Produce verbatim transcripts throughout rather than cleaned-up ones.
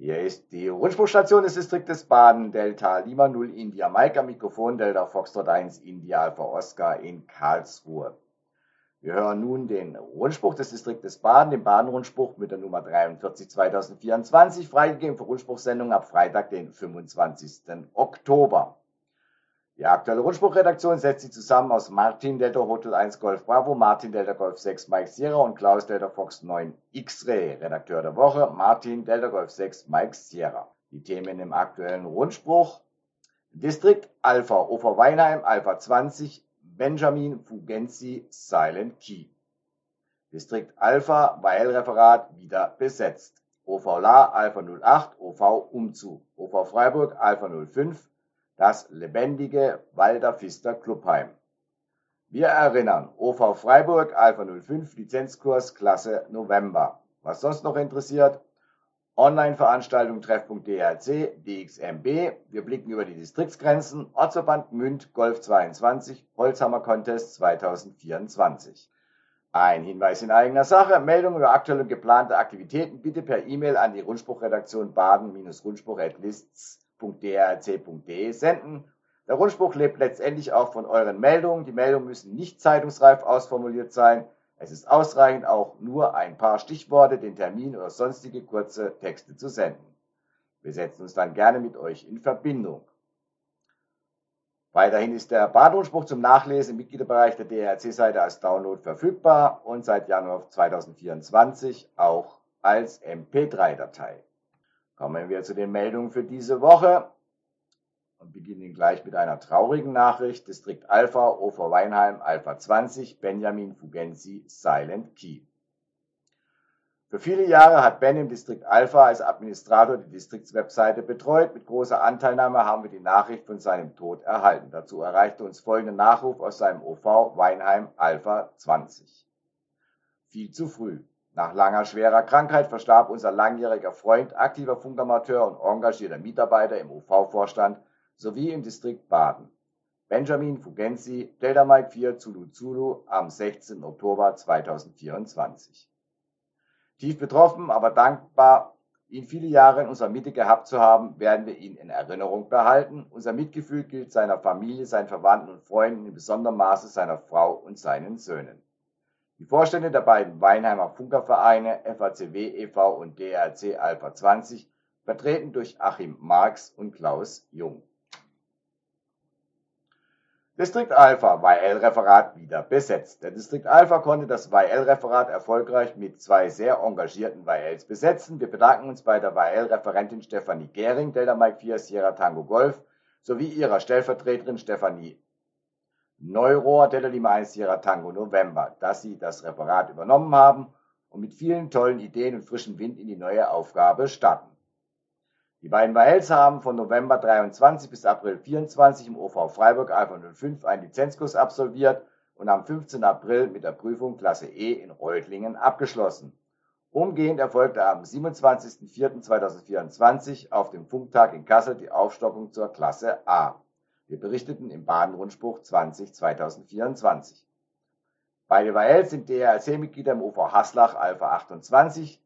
Hier ist die Rundfunkstation des Distriktes Baden, Delta Lima null India Mike am Mikrofon, Delta Foxtrot eins India Alpha Oscar in Karlsruhe. Wir hören nun den Rundspruch des Distriktes Baden, den Baden-Rundspruch mit der Nummer dreiundvierzig zweitausendvierundzwanzig, freigegeben für Rundspruchsendungen ab Freitag, den fünfundzwanzigsten Oktober. Die aktuelle Rundspruchredaktion setzt sich zusammen aus Martin Delta Hotel eins Golf Bravo, Martin Delta Golf sechs Mike Sierra und Klaus Delta Fox neun X-Ray. Redakteur der Woche Martin Delta Golf sechs Mike Sierra. Die Themen im aktuellen Rundspruch: Distrikt Alpha Ofer Weinheim Alpha zwanzig Benjamin Fugenzi Silent Key. Distrikt Alpha Weil-Referat wieder besetzt. O V La Alpha null acht O V Umzug. O V Freiburg Alpha null fünf das lebendige Walder-Pfister Clubheim. Wir erinnern, O V Freiburg Alpha null fünf Lizenzkurs Klasse November. Was sonst noch interessiert? Online-Veranstaltung Treffpunkt D R C, D X M B. Wir blicken über die Distriktsgrenzen. Ortsverband Gmünd Golf zweiundzwanzig Holzhammer Contest zweitausendvierundzwanzig. Ein Hinweis in eigener Sache. Meldungen über aktuelle und geplante Aktivitäten bitte per E-Mail an die Rundspruchredaktion baden-rundspruch at lists punkt d r c punkt d e senden. Der Rundspruch lebt letztendlich auch von euren Meldungen. Die Meldungen müssen nicht zeitungsreif ausformuliert sein. Es ist ausreichend, auch nur ein paar Stichworte, den Termin oder sonstige kurze Texte zu senden. Wir setzen uns dann gerne mit euch in Verbindung. Weiterhin ist der Baden-Rundspruch zum Nachlesen im Mitgliederbereich der D R C-Seite als Download verfügbar und seit Januar zweitausendvierundzwanzig auch als M P drei Datei. Kommen wir zu den Meldungen für diese Woche und beginnen gleich mit einer traurigen Nachricht. Distrikt Alpha, O V Weinheim, Alpha zwanzig, Benjamin Fugenzi, Silent Key. Für viele Jahre hat Ben im Distrikt Alpha als Administrator die Distriktswebseite betreut. Mit großer Anteilnahme haben wir die Nachricht von seinem Tod erhalten. Dazu erreichte uns folgender Nachruf aus seinem O V Weinheim, Alpha zwanzig. Viel zu früh. Nach langer, schwerer Krankheit verstarb unser langjähriger Freund, aktiver Funkamateur und engagierter Mitarbeiter im O V-Vorstand sowie im Distrikt Baden. Benjamin Fugenzi, Delta Mike vier Zulu Zulu am sechzehnten Oktober zweitausendvierundzwanzig. Tief betroffen, aber dankbar, ihn viele Jahre in unserer Mitte gehabt zu haben, werden wir ihn in Erinnerung behalten. Unser Mitgefühl gilt seiner Familie, seinen Verwandten und Freunden, in besonderem Maße seiner Frau und seinen Söhnen. Die Vorstände der beiden Weinheimer Funkervereine F A C W e V und D R C Alpha zwanzig, vertreten durch Achim Marx und Klaus Jung. Distrikt Alpha Y L-Referat wieder besetzt. Der Distrikt Alpha konnte das Y L-Referat erfolgreich mit zwei sehr engagierten Y Ls besetzen. Wir bedanken uns bei der Y L-Referentin Stefanie Gehring, Delta Mike vier Sierra Tango Golf, sowie ihrer Stellvertreterin Stefanie Neurohr, Delta Lima eins Sierra Tango November, dass sie das Referat übernommen haben und mit vielen tollen Ideen und frischem Wind in die neue Aufgabe starten. Die beiden Y Ls haben von November dreiundzwanzig bis April vierundzwanzig im O V Freiburg Alpha null fünf einen Lizenzkurs absolviert und am fünfzehnten April mit der Prüfung Klasse E in Reutlingen abgeschlossen. Umgehend erfolgte am siebenundzwanzigsten vierten zweitausendvierundzwanzig auf dem Funktag in Kassel die Aufstockung zur Klasse A. Wir berichteten im Baden-Rundspruch zwanzig zweitausendvierundzwanzig. Beide Y Ls sind D R C-Mitglieder im O V Haslach Alpha achtundzwanzig.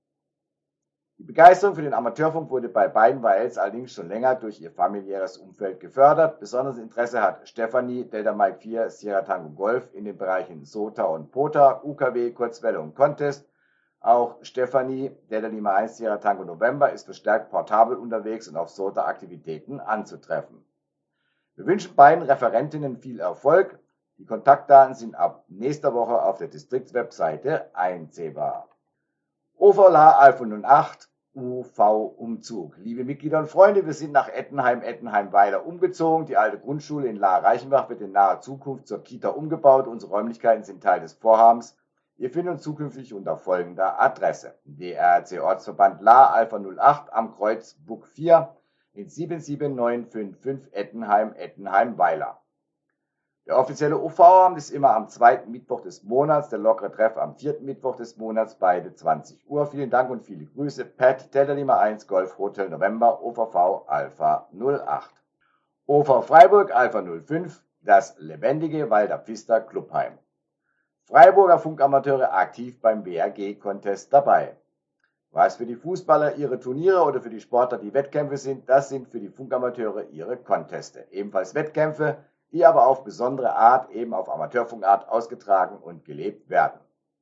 Die Begeisterung für den Amateurfunk wurde bei beiden Y Ls allerdings schon länger durch ihr familiäres Umfeld gefördert. Besonderes Interesse hat Stefanie, Delta Mike vier Sierra Tango Golf in den Bereichen SOTA und POTA, U K W, Kurzwelle und Contest. Auch Stefanie, Delta Lima eins Sierra Tango November, ist verstärkt portabel unterwegs und auf SOTA-Aktivitäten anzutreffen. Wir wünschen beiden Referentinnen viel Erfolg. Die Kontaktdaten sind ab nächster Woche auf der Distriktswebseite einsehbar. O V L A Alpha null acht U V Umzug. Liebe Mitglieder und Freunde, wir sind nach Ettenheim, Ettenheim-Weiler umgezogen. Die alte Grundschule in Lahr-Reichenbach wird in naher Zukunft zur Kita umgebaut. Unsere Räumlichkeiten sind Teil des Vorhabens. Ihr findet uns zukünftig unter folgender Adresse: D R C Ortsverband Lahr Alpha null acht am Kreuz Bug vier in sieben sieben neun fünf fünf Ettenheim, Ettenheim-Weiler. Der offizielle O V-Abend ist immer am zweiten Mittwoch des Monats, der lockere Treff am vierten Mittwoch des Monats, beide zwanzig Uhr. Vielen Dank und viele Grüße. Pat, Delta Lima eins Golf Hotel November, O V V Alpha null acht. O V Freiburg Alpha null fünf, das lebendige Walder-Pfister Clubheim. Freiburger Funkamateure aktiv beim B R G-Contest dabei. Was für die Fußballer ihre Turniere oder für die Sportler die Wettkämpfe sind, das sind für die Funkamateure ihre Conteste. Ebenfalls Wettkämpfe, die aber auf besondere Art, eben auf Amateurfunkart, ausgetragen und gelebt werden.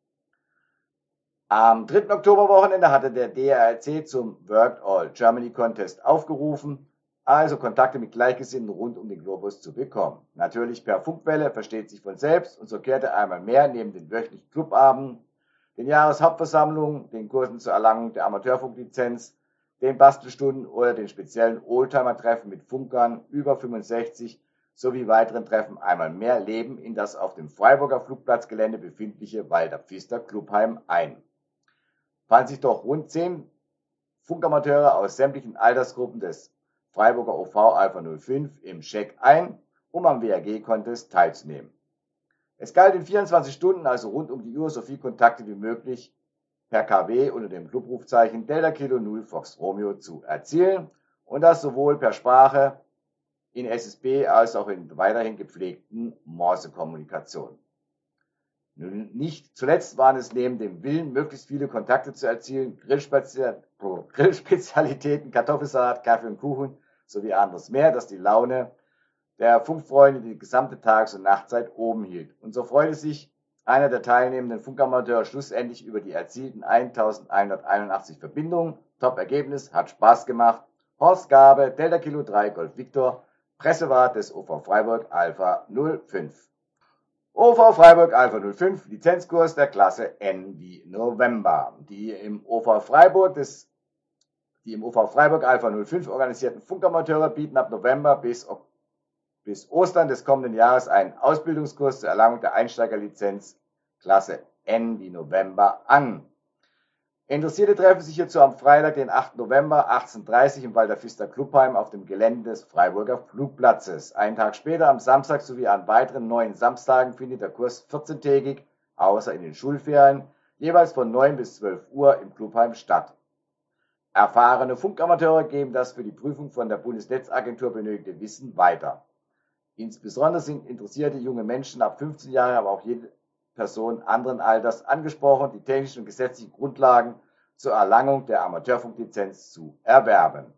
Am dritten Oktoberwochenende hatte der D R C zum Worked All Germany Contest aufgerufen, also Kontakte mit Gleichgesinnten rund um den Globus zu bekommen. Natürlich per Funkwelle, versteht sich von selbst, und so kehrte einmal mehr neben den wöchentlichen Clubabenden, den Jahreshauptversammlungen, den Kursen zur Erlangung der Amateurfunklizenz, den Bastelstunden oder den speziellen Oldtimer-Treffen mit Funkern über fünfundsechzig sowie weiteren Treffen einmal mehr Leben in das auf dem Freiburger Flugplatzgelände befindliche Walter Pfister Clubheim ein. Fanden sich doch rund zehn Funkamateure aus sämtlichen Altersgruppen des Freiburger O V Alpha null fünf im Scheck ein, um am W R G-Contest teilzunehmen. Es galt in vierundzwanzig Stunden, also rund um die Uhr, so viel Kontakte wie möglich per K W unter dem Clubrufzeichen Delta Kilo null Fox Romeo zu erzielen, und das sowohl per Sprache in S S B als auch in weiterhin gepflegten Morse-Kommunikation. Nicht zuletzt waren es neben dem Willen, möglichst viele Kontakte zu erzielen, Grillspezialitäten, Kartoffelsalat, Kaffee und Kuchen sowie anderes mehr, das die Laune der Funkfreunde die gesamte Tages- und Nachtzeit oben hielt. Und so freute sich einer der teilnehmenden Funkamateure schlussendlich über die erzielten eintausendeinhunderteinundachtzig Verbindungen. Top-Ergebnis, hat Spaß gemacht. Horst Gabe, Delta Kilo drei Golf Victor, Pressewart des O V Freiburg Alpha null fünf. O V Freiburg Alpha null fünf, Lizenzkurs der Klasse N wie November. Die im O V Freiburg des, die im O V Freiburg Alpha null fünf organisierten Funkamateure bieten ab November bis, bis Ostern des kommenden Jahres einen Ausbildungskurs zur Erlangung der Einsteigerlizenz Klasse N wie November an. Interessierte treffen sich hierzu am Freitag, den achten November, achtzehn Uhr dreißig im Walter Pfister Clubheim auf dem Gelände des Freiburger Flugplatzes. Einen Tag später, am Samstag sowie an weiteren neun Samstagen, findet der Kurs vierzehntägig, außer in den Schulferien, jeweils von neun bis zwölf Uhr im Clubheim statt. Erfahrene Funkamateure geben das für die Prüfung von der Bundesnetzagentur benötigte Wissen weiter. Insbesondere sind interessierte junge Menschen ab fünfzehn Jahren, aber auch jede Person anderen Alters angesprochen, die technischen und gesetzlichen Grundlagen zur Erlangung der Amateurfunklizenz zu erwerben.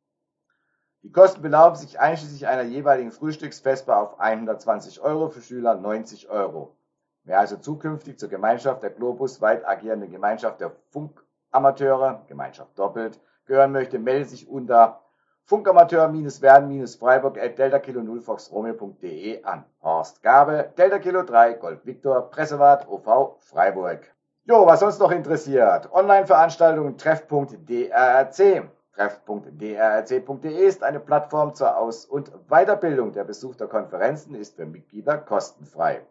Die Kosten belaufen sich einschließlich einer jeweiligen Frühstücksvesper auf hundertzwanzig Euro, für Schüler neunzig Euro. Wer also zukünftig zur Gemeinschaft der Globus weit agierende Gemeinschaft der Funkamateure, Gemeinschaft doppelt, gehören möchte, meldet sich unter funkamateur-werden-freiburg at delta kilo null fox romeo punkt de an. Horst Gabe, Delta Kilo drei Golf Victor, Pressewart, O V Freiburg. Jo, was sonst noch interessiert? Online-Veranstaltungen Treffpunkt D R R C. Treffpunkt d r r c punkt de ist eine Plattform zur Aus- und Weiterbildung. Der Besuch der Konferenzen ist für Mitglieder kostenfrei.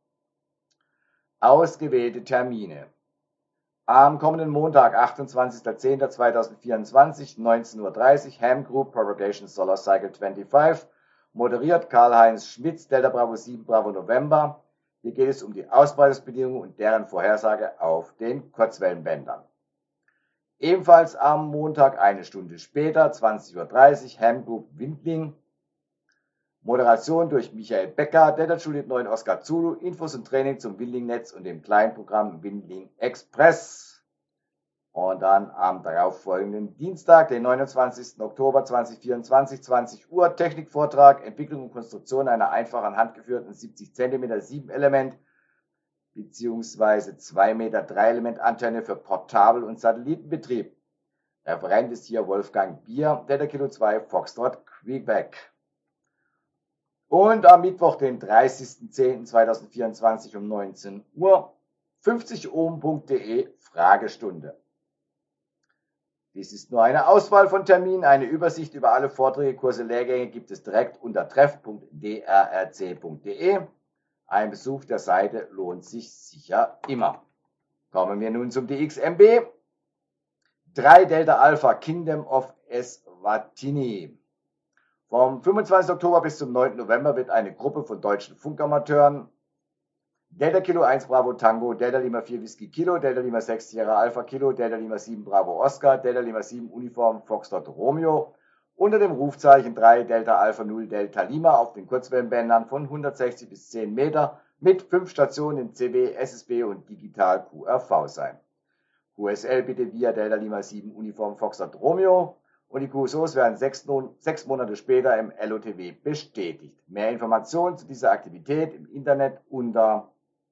Ausgewählte Termine. Am kommenden Montag, achtundzwanzigster zehnter zweitausendvierundzwanzig, neunzehn Uhr dreißig, Ham Group Propagation Solar Cycle fünfundzwanzig, moderiert Karl-Heinz Schmitz, Delta Bravo sieben Bravo November. Hier geht es um die Ausbreitungsbedingungen und deren Vorhersage auf den Kurzwellenbändern. Ebenfalls am Montag, eine Stunde später, zwanzig Uhr dreißig, Ham Group Windling. Moderation durch Michael Becker, Delta Juliet neun Oscar Zulu, Infos und Training zum Windling-Netz und dem Kleinprogramm Windling Express. Und dann am darauffolgenden Dienstag, den neunundzwanzigsten Oktober zweitausendvierundzwanzig, zwanzig Uhr, Technikvortrag, Entwicklung und Konstruktion einer einfachen handgeführten siebzig Zentimeter sieben Element bzw. zwei Meter drei Element Antenne für Portabel- und Satellitenbetrieb. Referent ist hier Wolfgang Bier, Delta Kilo zwei Foxtrot Quebec. Und am Mittwoch, den dreißigsten zehnten zweitausendvierundzwanzig um neunzehn Uhr, fünfzig ohm punkt de Fragestunde. Dies ist nur eine Auswahl von Terminen. Eine Übersicht über alle Vorträge, Kurse, Lehrgänge gibt es direkt unter treff punkt d r r c punkt de. Ein Besuch der Seite lohnt sich sicher immer. Kommen wir nun zum D X M B. drei Delta Alpha Kingdom of Eswatini. Vom fünfundzwanzigsten Oktober bis zum neunten November wird eine Gruppe von deutschen Funkamateuren Delta Kilo eins Bravo Tango, Delta Lima vier Whisky Kilo, Delta Lima sechs Sierra Alpha Kilo, Delta Lima sieben Bravo Oscar, Delta Lima sieben Uniform Foxtrot Romeo unter dem Rufzeichen drei Delta Alpha null Delta Lima auf den Kurzwellenbändern von hundertsechzig bis zehn Meter mit fünf Stationen in C W, S S B und Digital Q R V sein. Q S L bitte via Delta Lima sieben Uniform Foxtrot Romeo und die Q S Os werden sechs, sechs Monate später im L O T W bestätigt. Mehr Informationen zu dieser Aktivität im Internet unter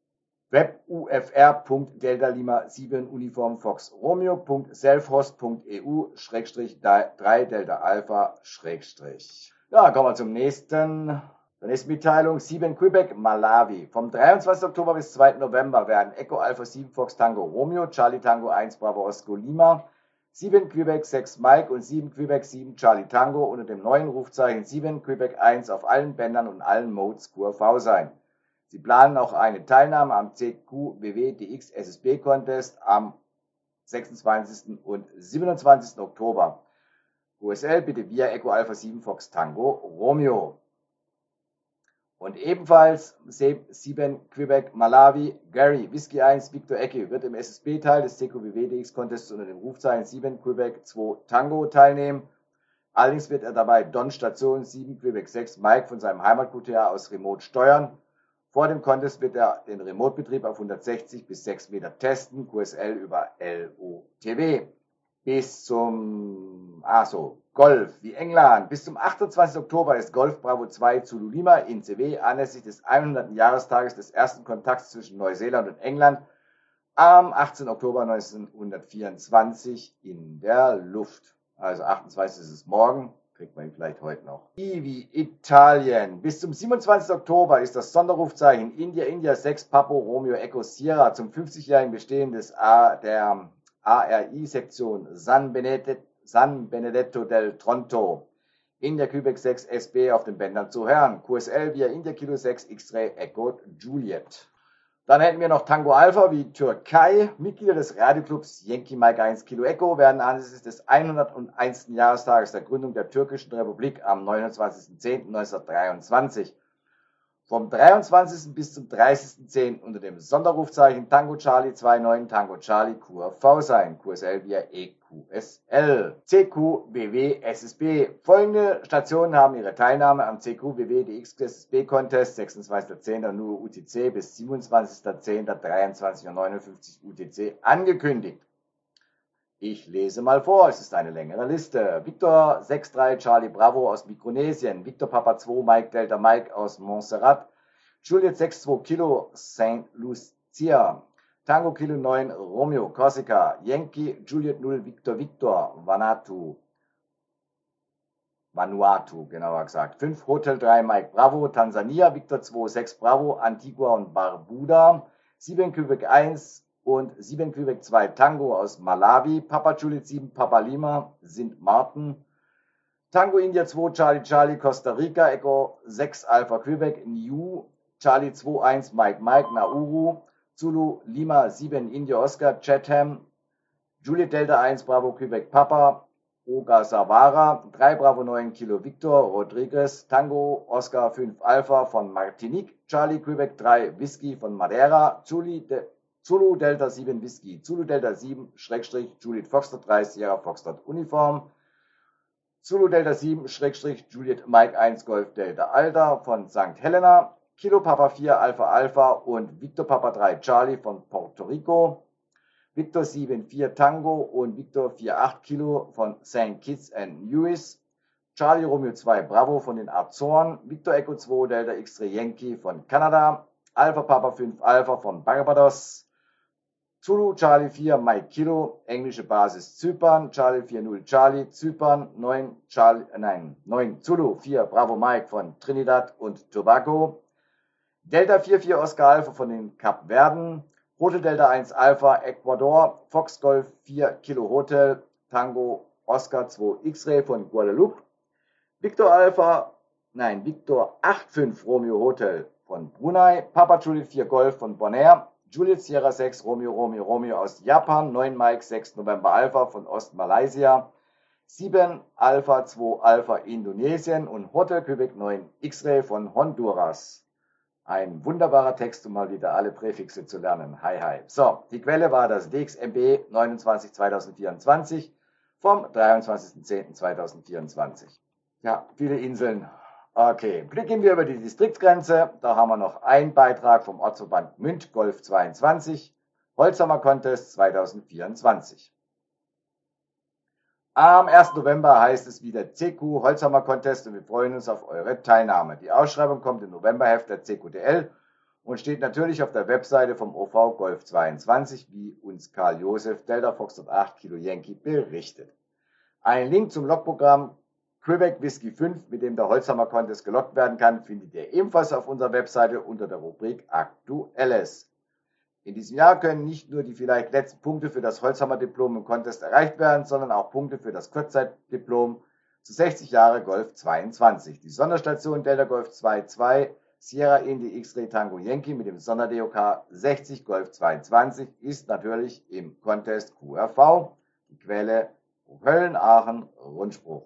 webufr punkt delta lima sieben Uniform Fox Romeo punkt selfhost punkt e u Schrägstrich drei Delta Alpha Schrägstrich. Ja, kommen wir zum nächsten. Der nächsten Mitteilung. sieben Quebec Malawi. Vom dreiundzwanzigsten Oktober bis zweiten November werden Echo Alpha sieben Fox Tango Romeo, Charlie Tango eins Bravo Osco Lima, sieben Quebec sechs Mike und sieben Quebec sieben Charlie Tango unter dem neuen Rufzeichen sieben Quebec eins auf allen Bändern und allen Modes Q R V sein. Sie planen auch eine Teilnahme am C Q W W D X S S B Contest am sechsundzwanzigsten und siebenundzwanzigsten Oktober. Q S L bitte via Echo Alpha sieben Fox Tango Romeo. Und ebenfalls sieben Quebec Malawi, Gary, Whisky eins, Victor Ecke wird im S S B-Teil des C Q W W D X Contests unter dem Rufzeichen sieben Quebec zwei Tango teilnehmen. Allerdings wird er dabei Don Station sieben Quebec sechs Mike von seinem Heimat-Q T A aus Remote steuern. Vor dem Contest wird er den Remote-Betrieb auf hundertsechzig bis sechs Meter testen, Q S L über L O T W. Bis zum, also Golf wie England. Bis zum achtundzwanzigsten Oktober ist Golf Bravo zwei Zulu Lima in C W anlässlich des hundertsten Jahrestages des ersten Kontakts zwischen Neuseeland und England am achtzehnten Oktober neunzehnhundertvierundzwanzig in der Luft. Also achtundzwanzigsten ist es morgen. Kriegt man ihn vielleicht heute noch. I wie Italien. Bis zum siebenundzwanzigsten Oktober ist das Sonderrufzeichen India India sechs Papo Romeo Echo Sierra zum fünfzigjährigen Bestehen des A, der A R I-Sektion San Benedetto, San Benedetto del Tronto in der Quebec sechs S B auf den Bändern zu hören. Q S L via India Kilo sechs X-Ray Echo Juliet. Dann hätten wir noch Tango Alpha wie Türkei. Mitglieder des Radioclubs Yankee Mike eins Kilo Echo werden anlässlich des hunderteinsten Jahrestages der Gründung der Türkischen Republik am neunundzwanzigsten zehnten neunzehnhundertdreiundzwanzig vom dreiundzwanzigsten bis zum dreißigsten zehnten unter dem Sonderrufzeichen Tango Charlie neunundzwanzig Tango Charlie Q R V sein. Q S L via E Q S L. C Q W W S S B. Folgende Stationen haben ihre Teilnahme am C Q W W D X S S B Contest sechsundzwanzigsten zehnten nur U T C bis siebenundzwanzigsten zehnten dreiundzwanzig Uhr neunundfünfzig U T C angekündigt. Ich lese mal vor, es ist eine längere Liste. Victor sechs drei Charlie Bravo aus Mikronesien, Victor Papa zwei Mike Delta Mike aus Montserrat, Juliet sechs zwei Kilo Saint Lucia, Tango Kilo neun Romeo Corsica, Yankee Juliet null Victor Victor Vanuatu, Vanuatu genauer gesagt, fünf Hotel drei Mike Bravo Tansania, Victor zwei sechs Bravo Antigua und Barbuda, sieben Quebec eins und sieben Quebec zwei Tango aus Malawi, Papa Juliet sieben Papa Lima, Sint Martin, Tango India zwei Charlie Charlie Costa Rica, Echo sechs Alpha Quebec, New, Charlie zwei eins Mike Mike Nauru, Zulu Lima sieben India Oscar, Chatham, Juliet Delta eins Bravo Quebec Papa, Ogasawara, drei Bravo neun Kilo Victor Rodriguez, Tango Oscar fünf Alpha von Martinique, Charlie Quebec drei Whisky von Madeira, Zulu De Zulu Delta sieben Whisky, Zulu Delta sieben, Schrägstrich, Juliet Foxtrot drei, Sierra Foxtrot Uniform, Zulu Delta sieben, Schrägstrich, Juliet Mike eins Golf Delta Alta von Sankt Helena, Kilo Papa vier Alpha Alpha und Victor Papa drei Charlie von Puerto Rico, Victor sieben vier Tango und Victor vier acht Kilo von Saint Kitts and Nevis, Charlie Romeo zwei Bravo von den Azoren, Victor Echo zwei Delta X-Ray Yankee von Kanada, Alpha Papa fünf Alpha von Barbados, Zulu Charlie vier Mike Kilo, englische Basis Zypern, Charlie vier null Charlie, Zypern, neun Charlie, nein, neun Zulu vier Bravo Mike von Trinidad und Tobago, Delta vier vier Oscar Alpha von den Kapverden, Hotel Delta eins Alpha Ecuador, Fox Golf vier Kilo Hotel, Tango Oscar zwei X-Ray von Guadeloupe, Victor Alpha, nein, Victor acht fünf Romeo Hotel von Brunei, Papa Juliet vier Golf von Bonaire, Juliet Sierra sechs Romeo Romeo Romeo aus Japan, neun Mike sechs November Alpha von Ostmalaysia, sieben Alpha zwei Alpha Indonesien und Hotel Quebec neun X-Ray von Honduras. Ein wunderbarer Text, um mal wieder alle Präfixe zu lernen. Hi, hi. So, die Quelle war das D X M B neunundzwanzig zweitausendvierundzwanzig vom dreiundzwanzigsten zehnten zweitausendvierundzwanzig. Ja, viele Inseln. Okay, blicken wir über die Distriktgrenze. Da haben wir noch einen Beitrag vom Ortsverband Münd, Golf zweiundzwanzig. Holzhammer Contest zweitausendvierundzwanzig. Am ersten November heißt es wieder C Q Holzhammer Contest und wir freuen uns auf eure Teilnahme. Die Ausschreibung kommt im Novemberheft der C Q D L und steht natürlich auf der Webseite vom O V Golf zweiundzwanzig, wie uns Karl Josef Delta Foxtrot acht Kilo Yankee berichtet. Ein Link zum Logprogramm Quebec Whisky fünf, mit dem der Holzhammer Contest gelockt werden kann, findet ihr ebenfalls auf unserer Webseite unter der Rubrik Aktuelles. In diesem Jahr können nicht nur die vielleicht letzten Punkte für das Holzhammer-Diplom im Contest erreicht werden, sondern auch Punkte für das Kurzzeitdiplom zu sechzig Jahre Golf zweiundzwanzig. Die Sonderstation Delta Golf zwei zwei Sierra Indy X-Ray Tango Yankee mit dem Sonder-D O K sechzig Golf zweiundzwanzig ist natürlich im Contest Q R V, die Quelle Köln, Aachen, Rundspruch.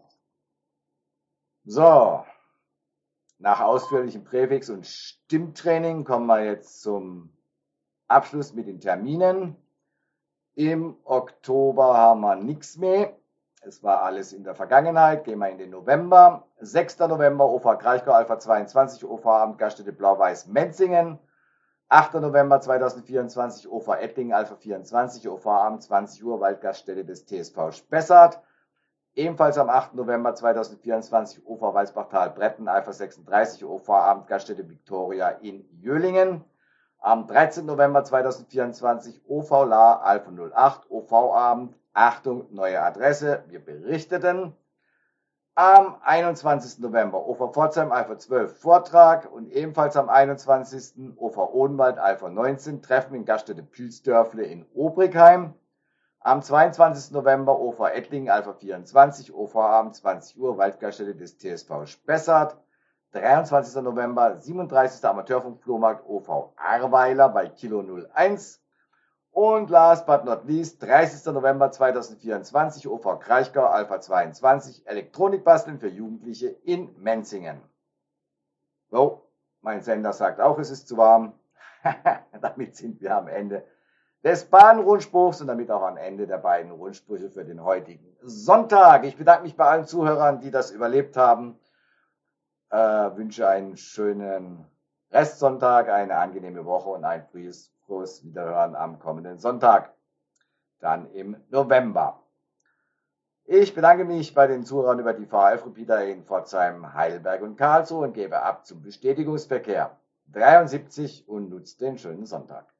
So, nach ausführlichem Präfix und Stimmtraining kommen wir jetzt zum Abschluss mit den Terminen. Im Oktober haben wir nichts mehr. Es war alles in der Vergangenheit. Gehen wir in den November. sechster November O V Kraichgau Alpha zweiundzwanzig, O V Abend Gaststätte Blau-Weiß Menzingen. achter November zweitausendvierundzwanzig O V Ettlingen Alpha vierundzwanzig, O V Abend zwanzig Uhr Waldgaststätte des T S V Spessart. Ebenfalls am achten November zweitausendvierundzwanzig O V Walsbachtal Bretten Alpha sechsunddreißig, O V Abend Gaststätte Victoria in Jölingen. Am dreizehnten November zweitausendvierundzwanzig O V La Alpha null acht, O V-Abend, Achtung, neue Adresse, wir berichteten. Am einundzwanzigsten November O V Pforzheim Alpha zwölf Vortrag und ebenfalls am einundzwanzigsten O V Odenwald Alpha neunzehn Treffen in Gaststätte Pilsdörfle in Obrigheim. Am zweiundzwanzigsten November O V Ettlingen Alpha vierundzwanzig, O V-Abend zwanzig Uhr Waldgaststätte des T S V Spessart. dreiundzwanzigsten November, siebenunddreißigster Amateurfunk-Flohmarkt O V Ahrweiler bei Kilo null eins. Und last but not least, dreißigster November zweitausendvierundzwanzig O V Kraichgau Alpha zweiundzwanzig Elektronikbasteln für Jugendliche in Menzingen. So, mein Sender sagt auch, es ist zu warm. Damit sind wir am Ende des Bahnrundspruchs und damit auch am Ende der beiden Rundsprüche für den heutigen Sonntag. Ich bedanke mich bei allen Zuhörern, die das überlebt haben. Äh, wünsche einen schönen Restsonntag, eine angenehme Woche und ein frohes, frohes Wiederhören am kommenden Sonntag, dann im November. Ich bedanke mich bei den Zuhörern über die V H F-Repeater in Pforzheim, Heidelberg und Karlsruhe und gebe ab zum Bestätigungsverkehr dreiundsiebzig und nutzt den schönen Sonntag.